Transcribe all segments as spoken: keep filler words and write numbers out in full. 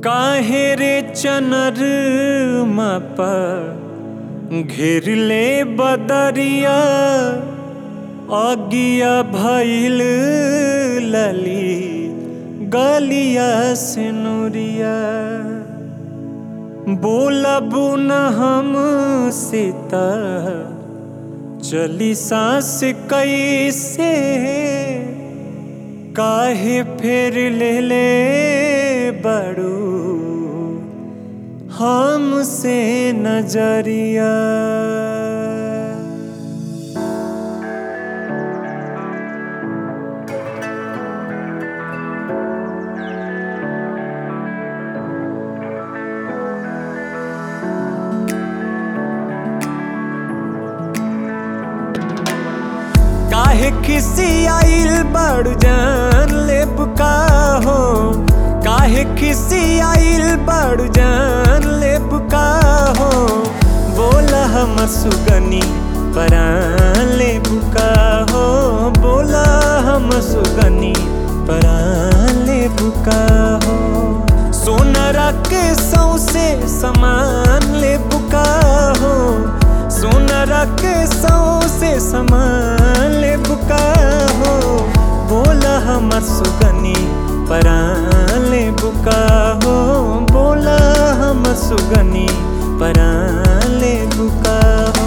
काहे रे चनरमा पर घेर ले बदरिया अगिया भइल लली गलिया से नूरिया बोलबू न हम सीता चली सांस कैसे काहे फेर ले ले बड़ू हमसे नजरिया। काहे खिसी आइल बड़ जान ले बुका हो काहे खिसी आइल बड़ जान ले बुका हो बोला हम सुगनी परान ले बुका हो बोला हम सुगनी परान ले बुका हो सोनरा के सौसे समान ले बुका हो सोनरा के सौसे समान ले बुका हो बोला हमर सुगनी परान ले बुका हो बोला हमर सुगनी परान ले बुका हो।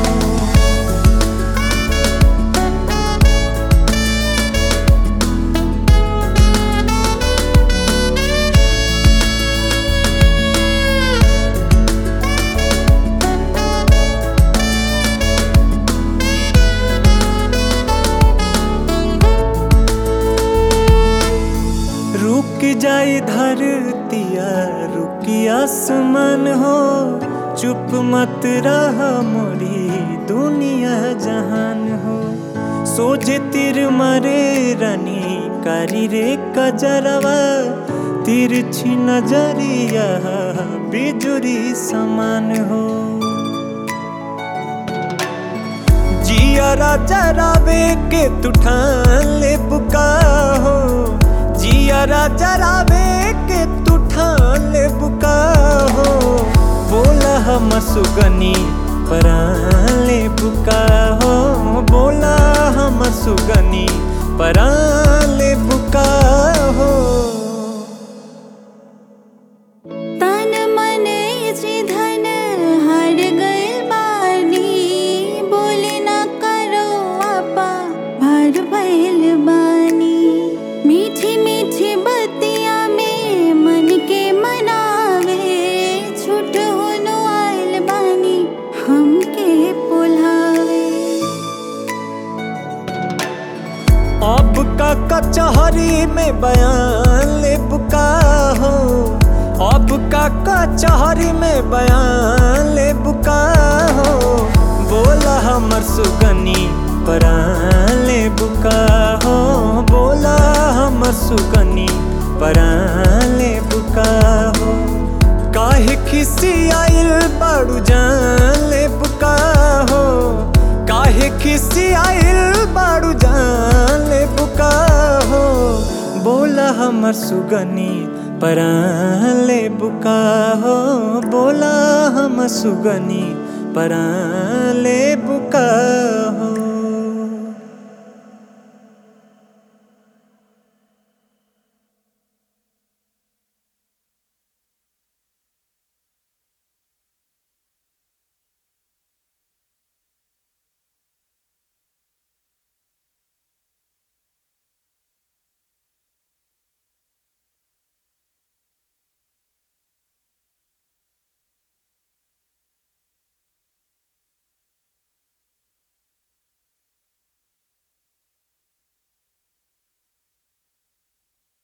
रुक जाई धरतिया रुकी आसमान हो चुप मत रहा मोरी दुनिया जहान हो सोझे तिर मरे रानी कारी रे कजरवा तिरछी नजरिया बिजुरी समान हो जिया जरावे के तू ठान ले बुका हो जिया जरावे के तू ठान ले बुका हो बोला हम सुगनी परान ले बुका हो बोला हम सुगनी परान ले बुका हो। तन मन जी धन हर गइल बानी बोले ना करो आपा भर भइल बानी मीठी मीठी बतिया में मन के मनावे छूट होनो आइल बानी हमके पुलावे। अब का कचहरी में बयान ले बुका हो अब का कचहरी में बयान ले बुका हो बोला हमर सुगनी परान ले बुका हो बोला हमर सुगनी परान ले बुका हो काहे खिसी आइल बड़ू जान ले बुका हो काहे खिसी आइल बड़ू जान ले बुका हो बोला हमर सुगनी परान ले बुका हो बोला हमर सुगनी परान ले बुका